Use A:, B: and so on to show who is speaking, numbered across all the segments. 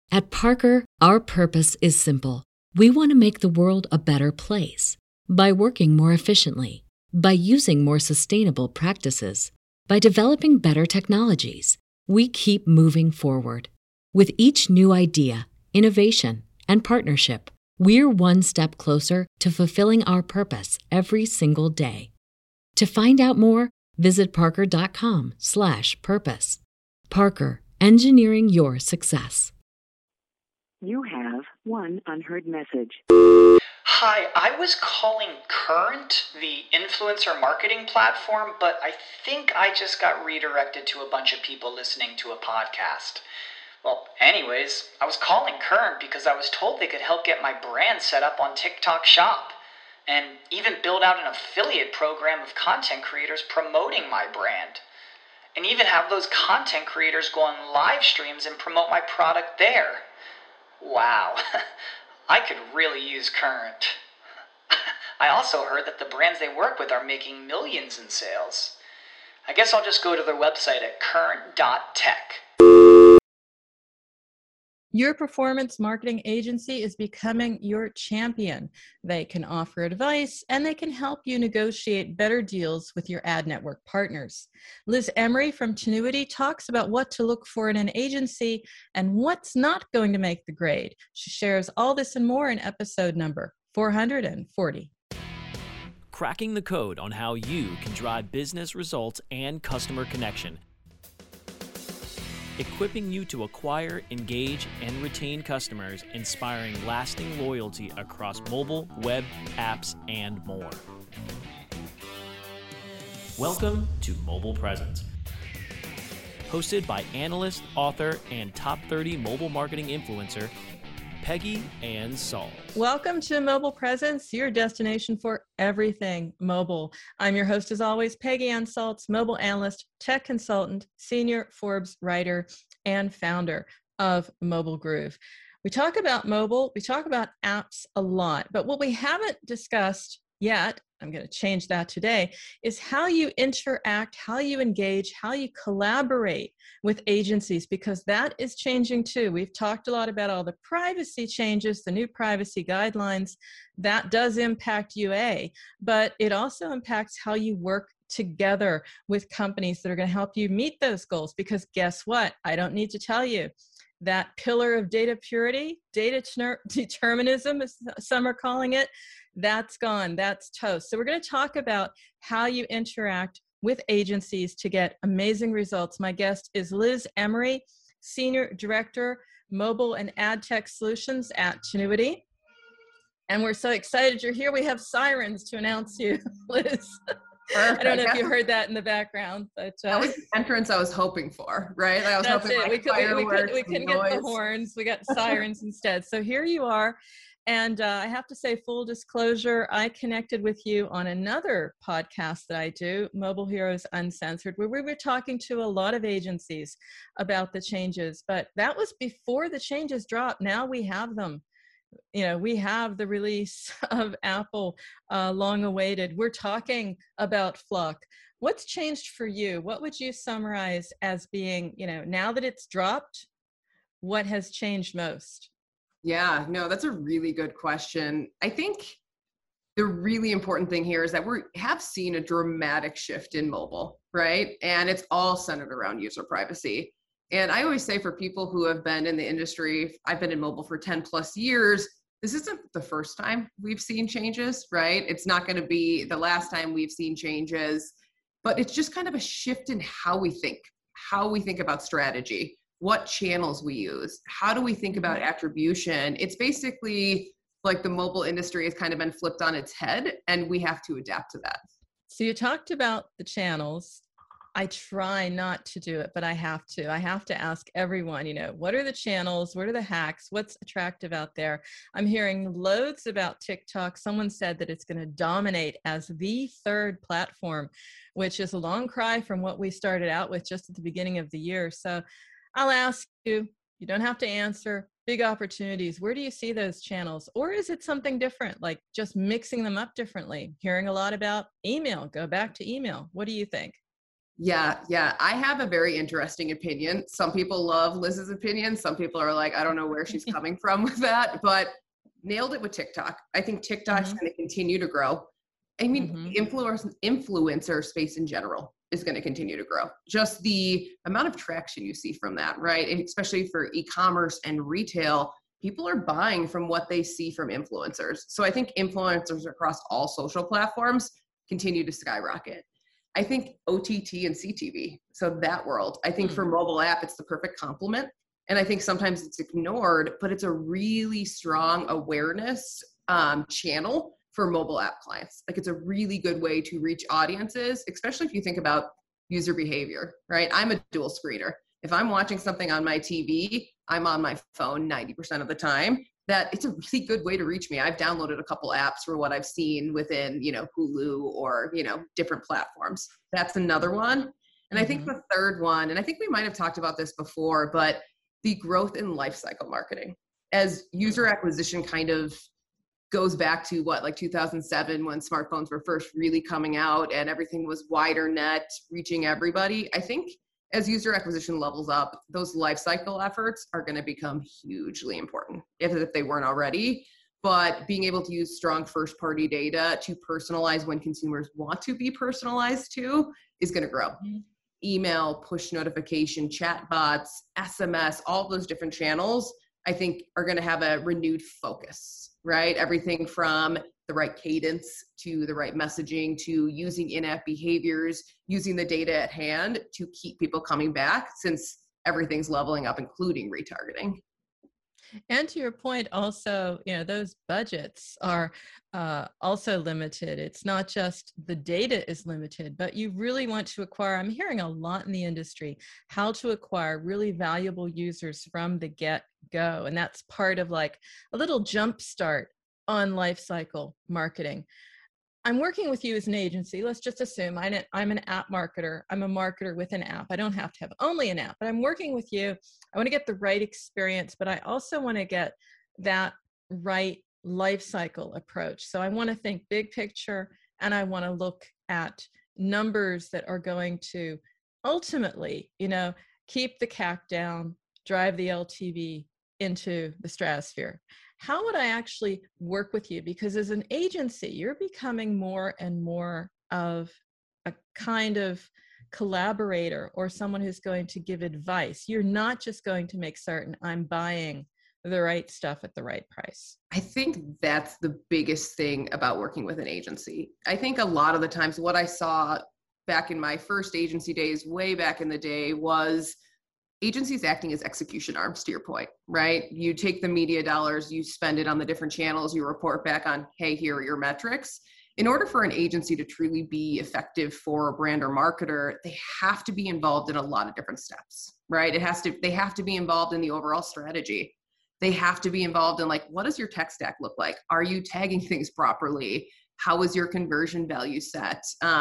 A: At Parker, our purpose is simple. We want to make the world a better place by working more efficiently, by using more sustainable practices, by developing better technologies. We keep moving forward. With each new idea, innovation, and partnership, we're one step closer to fulfilling our purpose every single day. To find out more, visit parker.com/purpose. Parker, engineering your success.
B: You have one unheard message.
C: Hi, I was calling Current, the influencer marketing platform, but I think I just got redirected to a bunch of people listening to a podcast. Well, anyways, I was calling Current because I was told they could help get my brand set up on TikTok Shop and even build out an affiliate program of content creators promoting my brand. And even have those content creators go on live streams and promote my product there. Wow, I could really use Current. I also heard that the brands they work with are making millions in sales. I guess I'll just go to their website at current.tech.
D: Your performance marketing agency is becoming your champion. They can offer advice and they can help you negotiate better deals with your ad network partners. Liz Emery from Tenuity talks about what to look for in an agency and what's not going to make the grade. She shares all this and more in episode number 440.
E: Cracking the code on how you can drive business results and customer connection. Equipping you to acquire, engage, and retain customers, inspiring lasting loyalty across mobile, web, apps, and more. Welcome to Mobile Presence. Hosted by analyst, author, and top 30 mobile marketing influencer, Peggy Ann Salz.
D: Welcome to Mobile Presence, your destination for everything mobile. I'm your host, as always, Peggy Ann Salz, mobile analyst, tech consultant, senior Forbes writer, and founder of Mobile Groove. We talk about mobile, we talk about apps a lot, but what we haven't discussed yet, I'm going to change that today, is how you interact, how you engage, how you collaborate with agencies, because that is changing too. We've talked a lot about all the privacy changes, the new privacy guidelines. That does impact UA, but it also impacts how you work together with companies that are going to help you meet those goals. Because guess what? I don't need to tell you. That pillar of data purity, data determinism, as some are calling it, that's gone, that's toast. So we're going to talk about how you interact with agencies to get amazing results. My guest is Liz Emery, Senior Director, Mobile and Ad Tech Solutions at Tenuity. And we're so excited you're here. We have sirens to announce you, Liz. Perfect. I don't know if you heard that in the background, but
F: that was the entrance I was hoping for, right? Like I was hoping
D: we couldn't get the horns. We got sirens instead. So here you are. And I have to say, full disclosure, I connected with you on another podcast that I do, Mobile Heroes Uncensored, where we were talking to a lot of agencies about the changes. But that was before the changes dropped. Now we have them. You know, we have the release of Apple, long awaited. We're talking about FLoC. What's changed for you? What would you summarize as being, now that it's dropped, what has changed most?
F: Yeah, no, that's a really good question. I think the really important thing here is that we have seen a dramatic shift in mobile, right? And it's all centered around user privacy. And I always say for people who have been in the industry, I've been in mobile for 10 plus years, this isn't the first time we've seen changes, right? It's not going to be the last time we've seen changes, but it's just kind of a shift in how we think about strategy, what channels we use, how do we think about attribution. It's basically like the mobile industry has kind of been flipped on its head, and we have to adapt to that.
D: So you talked about the channels. I try not to do it, but I have to. I have to ask everyone, what are the channels? What are the hacks? What's attractive out there? I'm hearing loads about TikTok. Someone said that it's going to dominate as the third platform, which is a long cry from what we started out with just at the beginning of the year. So I'll ask you, you don't have to answer, big opportunities. Where do you see those channels? Or is it something different, like just mixing them up differently? Hearing a lot about email, go back to email. What do you think?
F: Yeah. I have a very interesting opinion. Some people love Liz's opinion. Some people are like, I don't know where she's coming from with that, but nailed it with TikTok. I think TikTok's going to continue to grow. I mean, influencer space in general is going to continue to grow. Just the amount of traction you see from that, right? And especially for e-commerce and retail, people are buying from what they see from influencers. So I think influencers across all social platforms continue to skyrocket. I think OTT and CTV, so that world, I think for mobile app, it's the perfect complement. And I think sometimes it's ignored, but it's a really strong awareness channel for mobile app clients. Like it's a really good way to reach audiences, especially if you think about user behavior, right? I'm a dual screener. If I'm watching something on my TV, I'm on my phone 90% of the time. That it's a really good way to reach me. I've downloaded a couple apps for what I've seen within, Hulu or, different platforms. That's another one. And I think the third one, and I think we might have talked about this before, but the growth in lifecycle marketing as user acquisition kind of goes back to like 2007 when smartphones were first really coming out and everything was wider net, reaching everybody. I think as user acquisition levels up, those life cycle efforts are going to become hugely important if they weren't already. But being able to use strong first party data to personalize when consumers want to be personalized to is going to grow. Email, push notification, chat bots, SMS, all those different channels, I think are going to have a renewed focus, right? Everything from the right cadence to the right messaging to using in-app behaviors, using the data at hand to keep people coming back since everything's leveling up, including retargeting.
D: And to your point, also, those budgets are also limited. It's not just the data is limited, but you really want to acquire, I'm hearing a lot in the industry, how to acquire really valuable users from the get-go. And that's part of like a little jump start on lifecycle marketing. I'm working with you as an agency. Let's just assume I'm an app marketer. I'm a marketer with an app. I don't have to have only an app, but I'm working with you. I want to get the right experience, but I also want to get that right life cycle approach. So I want to think big picture, and I want to look at numbers that are going to ultimately, keep the CAC down, drive the LTV into the stratosphere. How would I actually work with you? Because as an agency, you're becoming more and more of a kind of collaborator or someone who's going to give advice. You're not just going to make certain I'm buying the right stuff at the right price.
F: I think that's the biggest thing about working with an agency. I think a lot of the times what I saw back in my first agency days, way back in the day, was agencies acting as execution arms, to your point, right? You take the media dollars, you spend it on the different channels, you report back on, hey, here are your metrics. In order for an agency to truly be effective for a brand or marketer, they have to be involved in a lot of different steps, right? They have to be involved in the overall strategy. They have to be involved in what does your tech stack look like? Are you tagging things properly? How is your conversion value set?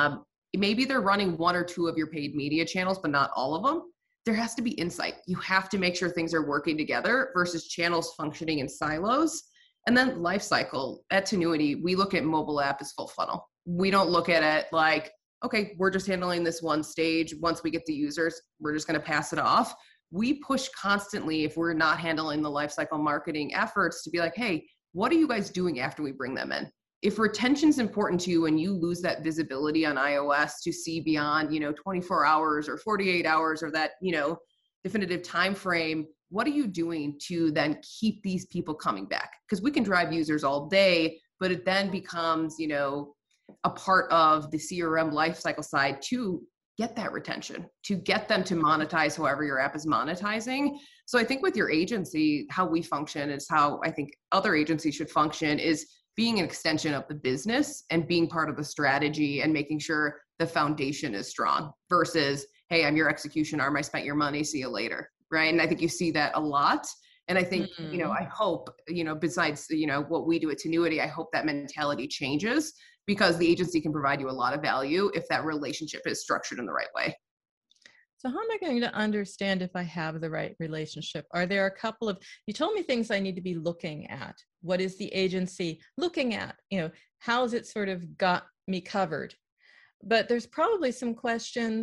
F: Maybe they're running one or two of your paid media channels, but not all of them. There has to be insight. You have to make sure things are working together versus channels functioning in silos. And then life cycle. At Tinuiti, we look at mobile app as full funnel. We don't look at it like, okay, we're just handling this one stage. Once we get the users, we're just going to pass it off. We push constantly if we're not handling the life cycle marketing efforts to be like, hey, what are you guys doing after we bring them in? If retention's important to you and you lose that visibility on iOS to see beyond, 24 hours or 48 hours or that, definitive time frame, what are you doing to then keep these people coming back? Because we can drive users all day, but it then becomes, a part of the CRM lifecycle side to get that retention, to get them to monetize however your app is monetizing. So I think with your agency, how we function is how I think other agencies should function, is being an extension of the business and being part of the strategy and making sure the foundation is strong versus, hey, I'm your execution arm, I spent your money, see you later, right? And I think you see that a lot. And I think, I hope, besides, what we do at Tinuiti, I hope that mentality changes because the agency can provide you a lot of value if that relationship is structured in the right way.
D: So how am I going to understand if I have the right relationship? Are there a couple of, you told me things I need to be looking at. What is the agency looking at? How has it sort of got me covered? But there's probably some questions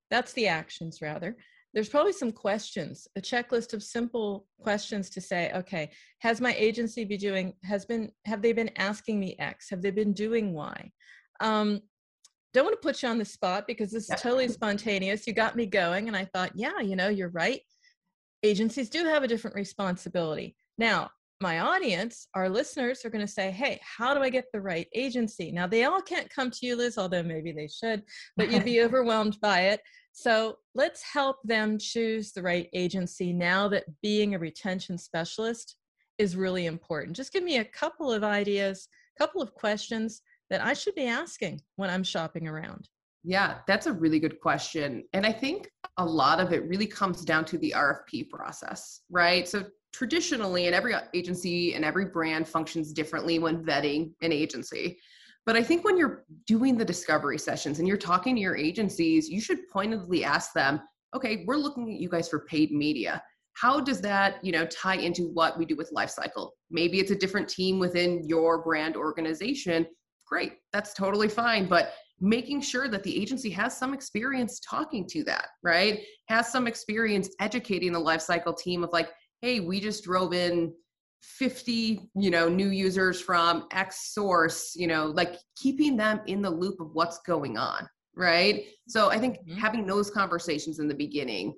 D: That's the actions rather. There's probably some questions, a checklist of simple questions to say, okay, has my agency have they been asking me X? Have they been doing Y? Don't want to put you on the spot because this is totally spontaneous. You got me going and I thought, yeah, you're right. Agencies do have a different responsibility. Now, my audience, our listeners are going to say, hey, how do I get the right agency? Now, they all can't come to you, Liz, although maybe they should, but you'd be overwhelmed by it. So let's help them choose the right agency now that being a retention specialist is really important. Just give me a couple of ideas, a couple of questions that I should be asking when I'm shopping around.
F: Yeah, that's a really good question. And I think a lot of it really comes down to the RFP process, right? So traditionally, and every agency and every brand functions differently when vetting an agency. But I think when you're doing the discovery sessions and you're talking to your agencies, you should pointedly ask them, okay, we're looking at you guys for paid media. How does that, tie into what we do with Lifecycle? Maybe it's a different team within your brand organization. Great, that's totally fine. But making sure that the agency has some experience talking to that, right? Has some experience educating the Lifecycle team of like, hey, we just drove in 50, new users from X source, like keeping them in the loop of what's going on, right? So I think having those conversations in the beginning,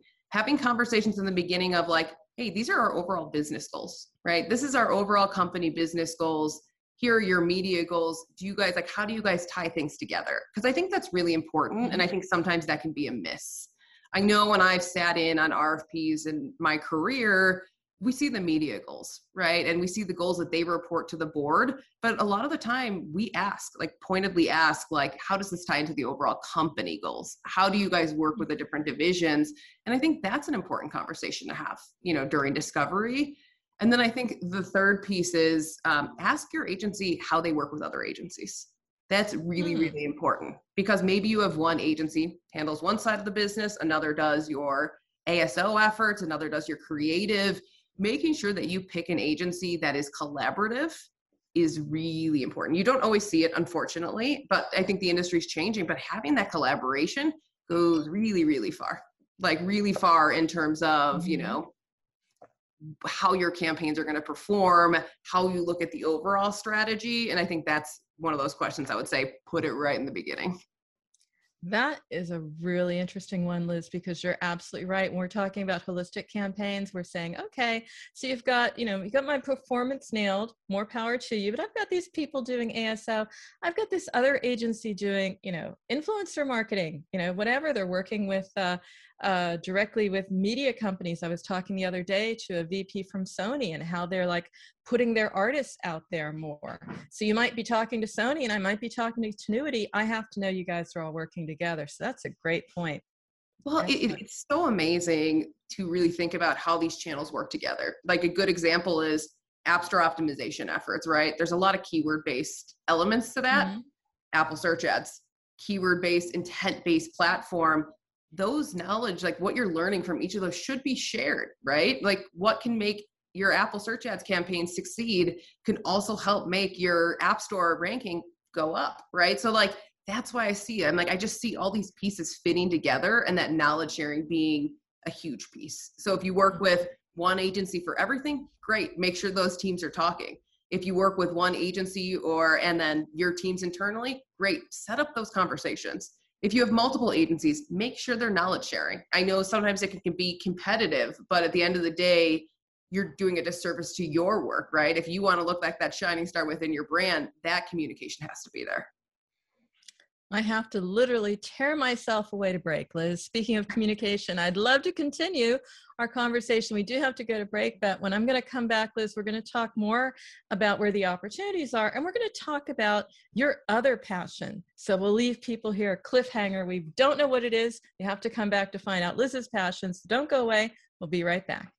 F: of like, hey, these are our overall business goals, right? This is our overall company business goals. Here are your media goals. How do you guys tie things together? Because I think that's really important. And I think sometimes that can be a miss. I know when I've sat in on RFPs in my career, we see the media goals, right? And we see the goals that they report to the board. But a lot of the time we pointedly ask, how does this tie into the overall company goals? How do you guys work with the different divisions? And I think that's an important conversation to have, during discovery. And then I think the third piece is ask your agency how they work with other agencies. That's really, really important because maybe you have one agency handles one side of the business, another does your ASO efforts, another does your creative. Making sure that you pick an agency that is collaborative is really important. You don't always see it, unfortunately, but I think the industry is changing, but having that collaboration goes really, really far, really far in terms of, how your campaigns are going to perform, how you look at the overall strategy. And I think that's one of those questions I would say, put it right in the beginning.
D: That is a really interesting one, Liz, because you're absolutely right. When we're talking about holistic campaigns, we're saying, okay, so you've got my performance nailed, more power to you, but I've got these people doing ASO. I've got this other agency doing, influencer marketing, whatever. They're working with directly with media companies. I was talking the other day to a VP from Sony and how they're putting their artists out there more. So you might be talking to Sony and I might be talking to Tenuity. I have to know you guys are all working together. So that's a great point.
F: Well, it's so amazing to really think about how these channels work together. Like a good example is App Store optimization efforts, right? There's a lot of keyword-based elements to that. Apple search ads, keyword-based, intent-based platform. Those knowledge, what you're learning from each of those should be shared, right? What can make your Apple search ads campaign succeed can also help make your App Store ranking go up, right? So that's why I see it. I just see all these pieces fitting together and that knowledge sharing being a huge piece. So if you work with one agency for everything, great. Make sure those teams are talking. If you work with one agency and then your teams internally, great. Set up those conversations. If you have multiple agencies, make sure they're knowledge sharing. I know sometimes it can be competitive, but at the end of the day, you're doing a disservice to your work, right? If you want to look like that shining star within your brand, that communication has to be there.
D: I have to literally tear myself away to break, Liz. Speaking of communication, I'd love to continue our conversation. We do have to go to break, but when I'm going to come back, Liz, we're going to talk more about where the opportunities are, and we're going to talk about your other passion. So we'll leave people here a cliffhanger. We don't know what it is. You have to come back to find out Liz's passion, so don't go away. We'll be right back.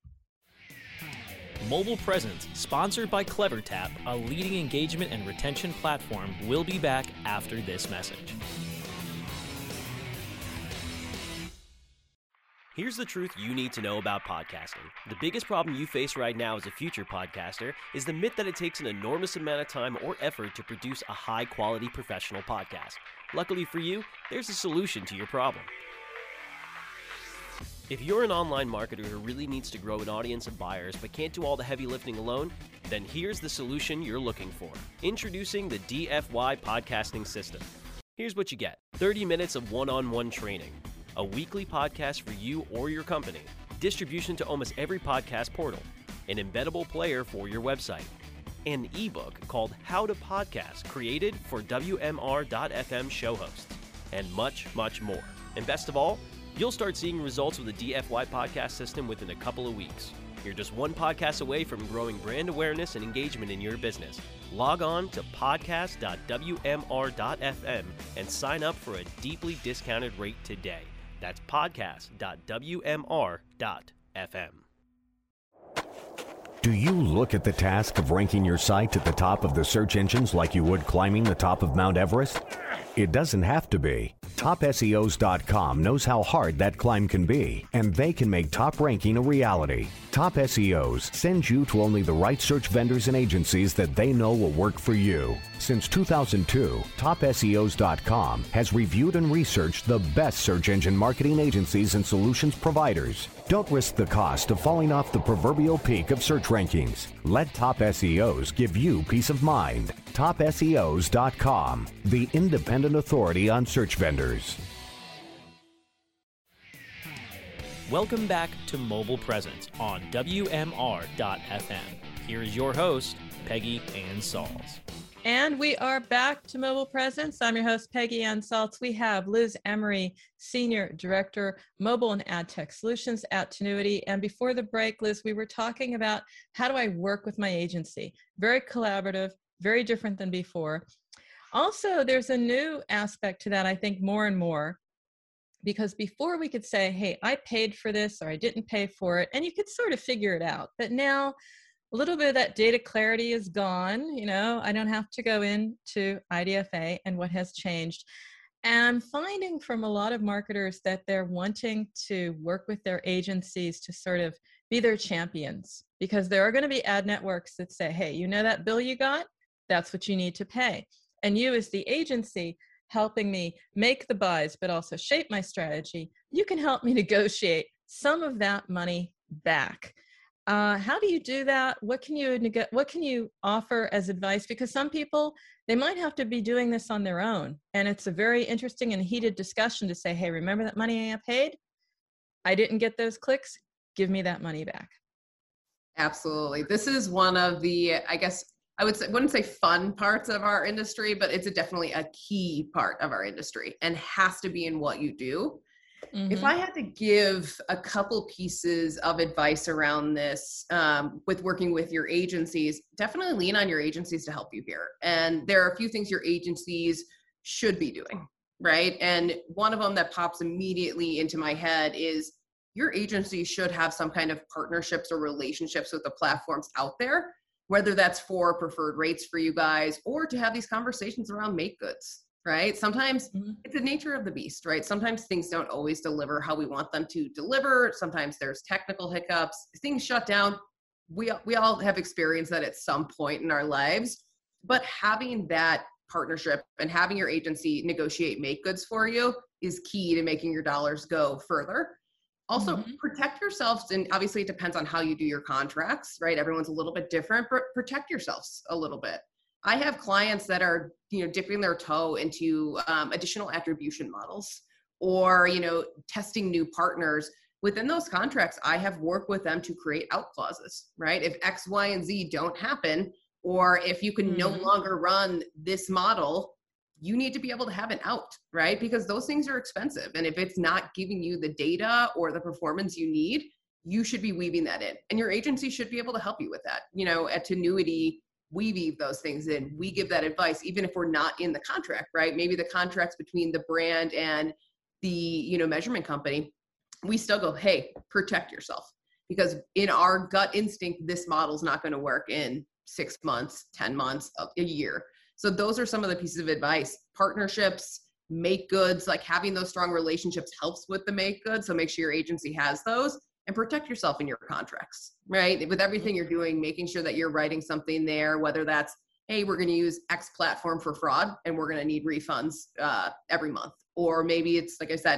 E: Mobile Presence, sponsored by CleverTap, a leading engagement and retention platform, will be back after this message. Here's the truth you need to know about podcasting. The biggest problem you face right now as a future podcaster is the myth that it takes an enormous amount of time or effort to produce a high-quality professional podcast. Luckily for you, there's a solution to your problem. If you're an online marketer who really needs to grow an audience of buyers but can't do all the heavy lifting alone, then here's the solution you're looking for. Introducing the DFY podcasting system. Here's what you get: 30 minutes of one-on-one training, a weekly podcast for you or your company, distribution to almost every podcast portal, an embeddable player for your website, an ebook called How to Podcast created for WMR.FM show hosts, and much, much more. And best of all, you'll start seeing results with the DFY podcast system within a couple of weeks. You're just one podcast away from growing brand awareness and engagement in your business. Log on to podcast.wmr.fm and sign up for a deeply discounted rate today. That's podcast.wmr.fm.
G: Do you look at the task of ranking your site at the top of the search engines like you would climbing the top of Mount Everest? It doesn't have to be. TopSEOs.com knows how hard that climb can be, and they can make top ranking a reality. Top SEOs sends you to only the right search vendors and agencies that they know will work for you. Since 2002, TopSEOs.com has reviewed and researched the best search engine marketing agencies and solutions providers. Don't risk the cost of falling off the proverbial peak of search rankings. Let Top SEOs give you peace of mind. TopSEOs.com, the independent authority on search vendors.
E: Welcome back to Mobile Presence on WMR.FM. Here is your host, Peggy Ann Salz.
D: And we are back to Mobile Presence. I'm your host, Peggy Ann Salz. We have Liz Emery, Senior Director, Mobile and Ad Tech Solutions at Tinuiti. And before the break, Liz, we were talking about how do I work with my agency? Very collaborative, very different than before. Also, there's a new aspect to that, I think, more and more, because before we could say, hey, I paid for this or I didn't pay for it, and you could sort of figure it out. But now, a little bit of that data clarity is gone. You know, I don't have to go into IDFA and what has changed. And I'm finding from a lot of marketers that they're wanting to work with their agencies to sort of be their champions, because there are going to be ad networks that say, hey, you know that bill you got? That's what you need to pay. And you as the agency helping me make the buys, but also shape my strategy, you can help me negotiate some of that money back. How do you do that? What can you offer as advice? Because some people, they might have to be doing this on their own. And it's a very interesting and heated discussion to say, hey, remember that money I paid? I didn't get those clicks. Give me that money back.
F: Absolutely. This is one of the, I guess, wouldn't say fun parts of our industry, but it's definitely a key part of our industry and has to be in what you do. Mm-hmm. If I had to give a couple pieces of advice around this with working with your agencies, definitely lean on your agencies to help you here. And there are a few things your agencies should be doing, right? And one of them that pops immediately into my head is your agency should have some kind of partnerships or relationships with the platforms out there, whether that's for preferred rates for you guys or to have these conversations around make goods. Right? Sometimes it's the nature of the beast, right? Sometimes things don't always deliver how we want them to deliver. Sometimes there's technical hiccups, things shut down. We all have experienced that at some point in our lives, but having that partnership and having your agency negotiate make goods for you is key to making your dollars go further. Also, protect yourselves, and obviously it depends on how you do your contracts, right? Everyone's a little bit different, but protect yourselves a little bit. I have clients that are, dipping their toe into additional attribution models or, testing new partners. Within those contracts, I have worked with them to create out clauses, right? If X, Y, and Z don't happen, or if you can no longer run this model, you need to be able to have an out, right? Because those things are expensive. And if it's not giving you the data or the performance you need, you should be weaving that in. And your agency should be able to help you with that. At Tinuiti, we weave those things in. We give that advice, even if we're not in the contract, right? Maybe the contract's between the brand and the, measurement company. We still go, hey, protect yourself. Because in our gut instinct, this model's not going to work in 6 months, 10 months, a year. So those are some of the pieces of advice. Partnerships, make goods, like having those strong relationships helps with the make goods. So make sure your agency has those. And protect yourself in your contracts, right? With everything you're doing, making sure that you're writing something there, whether that's, hey, we're going to use X platform for fraud and we're going to need refunds every month. Or maybe it's, like I said,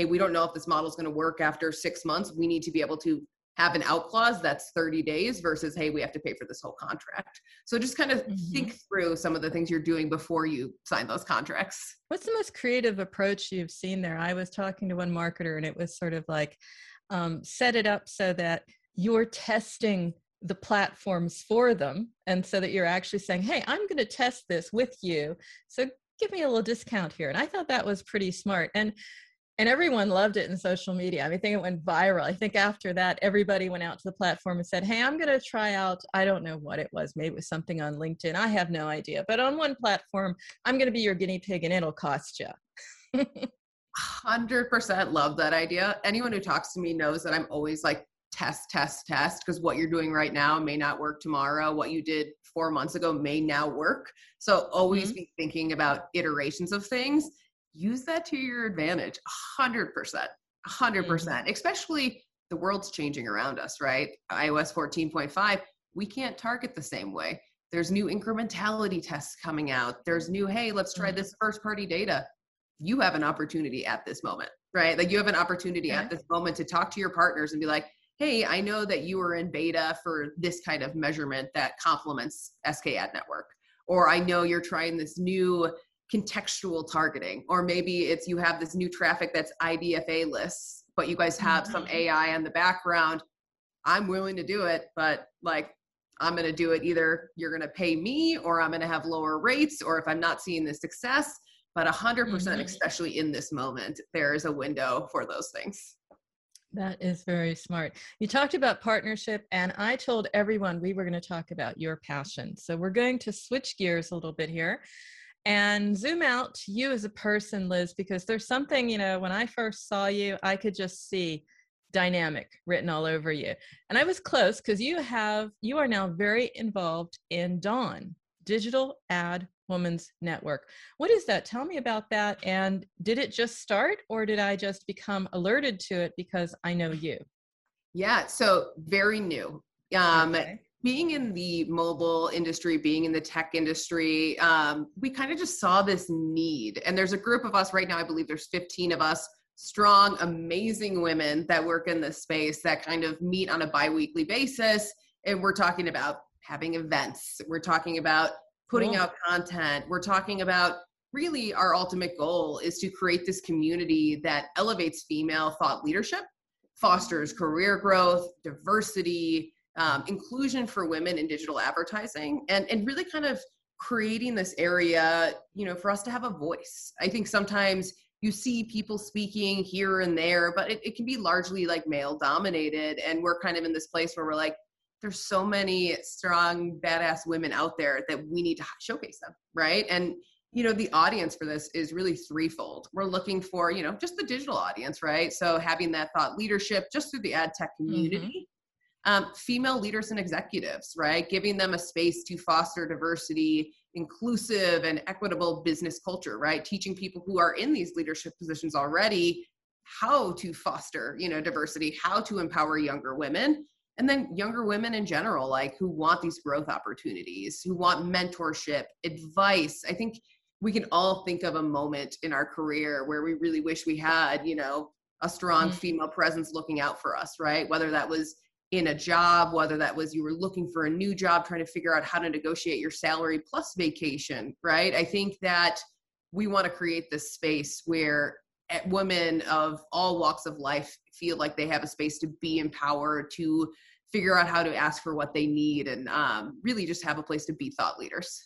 F: hey, we don't know if this model is going to work after 6 months. We need to be able to have an out clause that's 30 days versus, hey, we have to pay for this whole contract. So just kind of think through some of the things you're doing before you sign those contracts.
D: What's the most creative approach you've seen there? I was talking to one marketer and it was sort of like, set it up so that you're testing the platforms for them. And so that you're actually saying, hey, I'm going to test this with you. So give me a little discount here. And I thought that was pretty smart. And everyone loved it in social media. I mean, I think it went viral. I think after that, everybody went out to the platform and said, hey, I'm going to try out, I don't know what it was. Maybe it was something on LinkedIn. I have no idea. But on one platform, I'm going to be your guinea pig and it'll cost you.
F: 100% love that idea. Anyone who talks to me knows that I'm always like, test, because what you're doing right now may not work tomorrow. What you did 4 months ago may now work. So always be thinking about iterations of things. Use that to your advantage. 100%, especially the world's changing around us, right? iOS 14.5, we can't target the same way. There's new incrementality tests coming out. There's new, hey, let's try this first party data. You have an opportunity at this moment, right? Like you have an opportunity at this moment to talk to your partners and be like, hey, I know that you were in beta for this kind of measurement that complements SKAdNetwork. Or I know you're trying this new contextual targeting, or maybe it's you have this new traffic that's IDFA lists, but you guys have some AI on the background. I'm willing to do it, but like I'm going to do it either you're going to pay me or I'm going to have lower rates, or if I'm not seeing the success, but 100%, especially in this moment, there is a window for those things.
D: That is very smart. You talked about partnership, and I told everyone we were going to talk about your passion. So we're going to switch gears a little bit here and zoom out to you as a person, Liz, because there's something, you know, when I first saw you, I could just see dynamic written all over you. And I was close because you are now very involved in Dawn, Digital Ad Women's Network. What is that? Tell me about that. And did it just start, or did I just become alerted to it because I know you?
F: Yeah, so very new.
D: Okay.
F: Being in the mobile industry, being in the tech industry, we kind of just saw this need. And there's a group of us right now, I believe there's 15 of us, strong, amazing women that work in this space that kind of meet on a bi-weekly basis. And we're talking about having events. We're talking about putting out content. We're talking about really our ultimate goal is to create this community that elevates female thought leadership, fosters career growth, diversity, inclusion for women in digital advertising, and really kind of creating this area, you know, for us to have a voice. I think sometimes you see people speaking here and there, but it can be largely like male dominated. And we're kind of in this place where we're like, there's so many strong, badass women out there that we need to showcase them, right? And, you know, the audience for this is really threefold. We're looking for, you know, just the digital audience, right? So having that thought leadership just through the ad tech community, female leaders and executives, right? Giving them a space to foster diversity, inclusive and equitable business culture, right? Teaching people who are in these leadership positions already how to foster, you know, diversity, how to empower younger women. And then younger women in general, like who want these growth opportunities, who want mentorship, advice. I think we can all think of a moment in our career where we really wish we had, you know, a strong female presence looking out for us, right? Whether that was in a job, whether that was you were looking for a new job, trying to figure out how to negotiate your salary plus vacation, right? I think that we want to create this space where women of all walks of life feel like they have a space to be empowered, to figure out how to ask for what they need, and really just have a place to be thought leaders.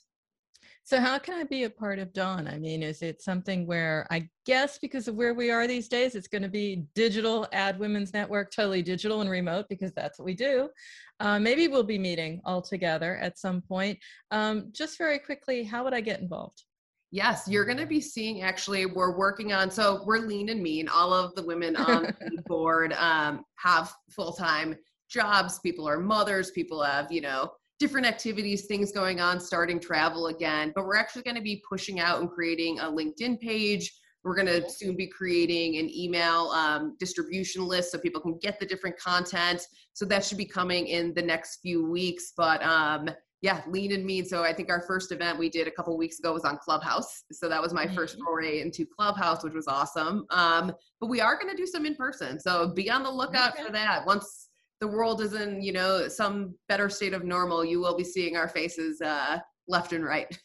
D: So how can I be a part of Dawn? I mean, is it something where, I guess because of where we are these days, it's going to be Digital Ad Women's Network, totally digital and remote, because that's what we do. Maybe we'll be meeting all together at some point. Just very quickly, how would I get involved?
F: Yes, you're going to be seeing, actually, we're working on, so we're lean and mean. All of the women on the board have full-time jobs. People are mothers. People have, you know, different activities, things going on, starting travel again. But we're actually going to be pushing out and creating a LinkedIn page. We're going to soon be creating an email distribution list so people can get the different content. So that should be coming in the next few weeks. But lean and mean. So I think our first event we did a couple of weeks ago was on Clubhouse. So that was my first foray into Clubhouse, which was awesome. But we are going to do some in person. So be on the lookout for that. Once the world is in, some better state of normal, you will be seeing our faces left and right.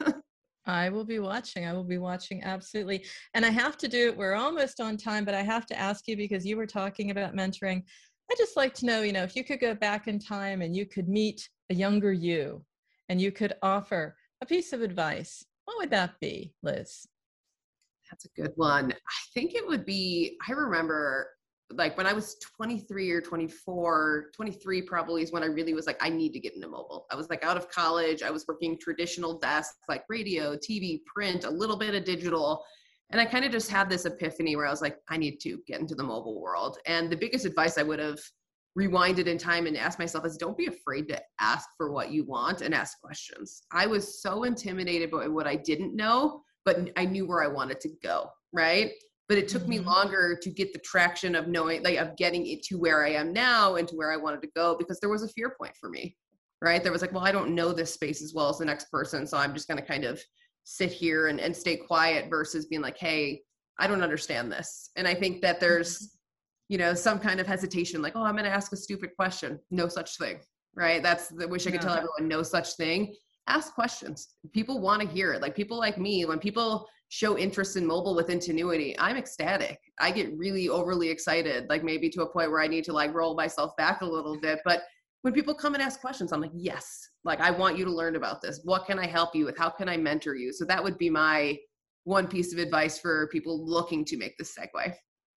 D: I will be watching. Absolutely. And I have to do it. We're almost on time, but I have to ask you, because you were talking about mentoring. I'd just like to know, if you could go back in time and you could meet a younger you and you could offer a piece of advice, what would that be, Liz?
F: That's a good one. I think it would be, I remember like when I was 23 or 24, 23 probably is when I really was like, I need to get into mobile. I was like out of college. I was working traditional desks like radio, TV, print, a little bit of digital. And I kind of just had this epiphany where I was like, I need to get into the mobile world. And the biggest advice I would have rewinded in time and asked myself is, don't be afraid to ask for what you want and ask questions. I was so intimidated by what I didn't know, but I knew where I wanted to go, right? But it took me longer to get the traction of knowing, like, of getting it to where I am now and to where I wanted to go, because there was a fear point for me, right? There was like, well, I don't know this space as well as the next person, so I'm just going to kind of sit here and stay quiet versus being like, hey, I don't understand this. And I think that there's, some kind of hesitation, like, oh, I'm going to ask a stupid question. No such thing, right? I wish I could tell everyone no such thing. Ask questions. People want to hear it. Like people like me, when people show interest in mobile with Ingenuity, I'm ecstatic. I get really overly excited, like maybe to a point where I need to like roll myself back a little bit. But when people come and ask questions, I'm like, yes, like I want you to learn about this. What can I help you with? How can I mentor you? So that would be my one piece of advice for people looking to make this segue.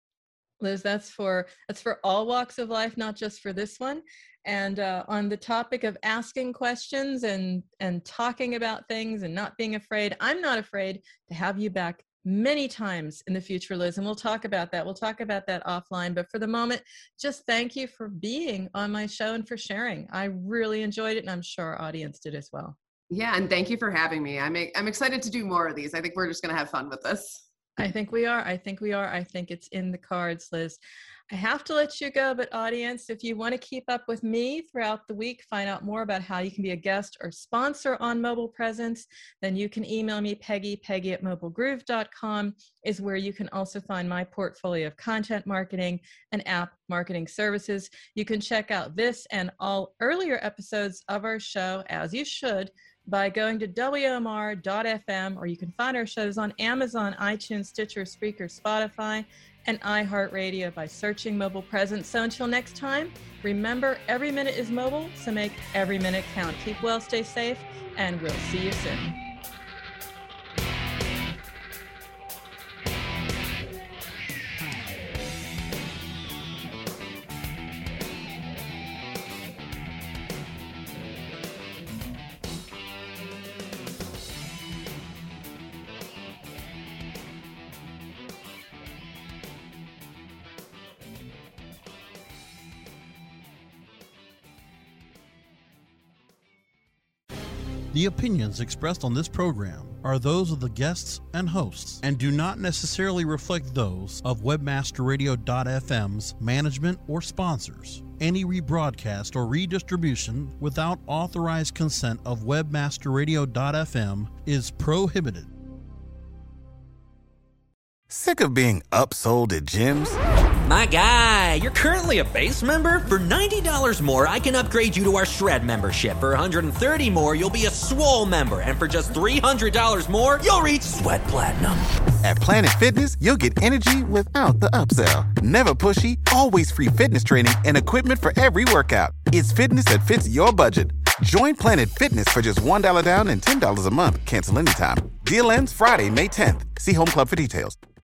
D: Liz, that's for all walks of life, not just for this one. And on the topic of asking questions and talking about things and not being afraid, I'm not afraid to have you back many times in the future, Liz, and we'll talk about that. We'll talk about that offline. But for the moment, just thank you for being on my show and for sharing. I really enjoyed it, and I'm sure our audience did as well.
F: Yeah, and thank you for having me. I'm excited to do more of these. I think we're just going to have fun with this.
D: I think we are. I think it's in the cards, Liz. I have to let you go, but audience, if you want to keep up with me throughout the week, find out more about how you can be a guest or sponsor on Mobile Presence, then you can email me, peggy@mobilegroove.com is where you can also find my portfolio of content marketing and app marketing services. You can check out this and all earlier episodes of our show, as you should, by going to WMR.fm, or you can find our shows on Amazon, iTunes, Stitcher, Spreaker, Spotify, and iHeartRadio by searching Mobile Presence. So until next time, remember, every minute is mobile, so make every minute count. Keep well, stay safe, and we'll see you soon.
H: The opinions expressed on this program are those of the guests and hosts and do not necessarily reflect those of WebmasterRadio.fm's management or sponsors. Any rebroadcast or redistribution without authorized consent of WebmasterRadio.fm is prohibited.
I: Sick of being upsold at gyms?
J: My guy, you're currently a base member? For $90 more, I can upgrade you to our Shred membership. For $130 more, you'll be a Swole member. And for just $300 more, you'll reach Sweat Platinum.
I: At Planet Fitness, you'll get energy without the upsell. Never pushy, always free fitness training and equipment for every workout. It's fitness that fits your budget. Join Planet Fitness for just $1 down and $10 a month. Cancel anytime. Deal ends Friday, May 10th. See Home Club for details.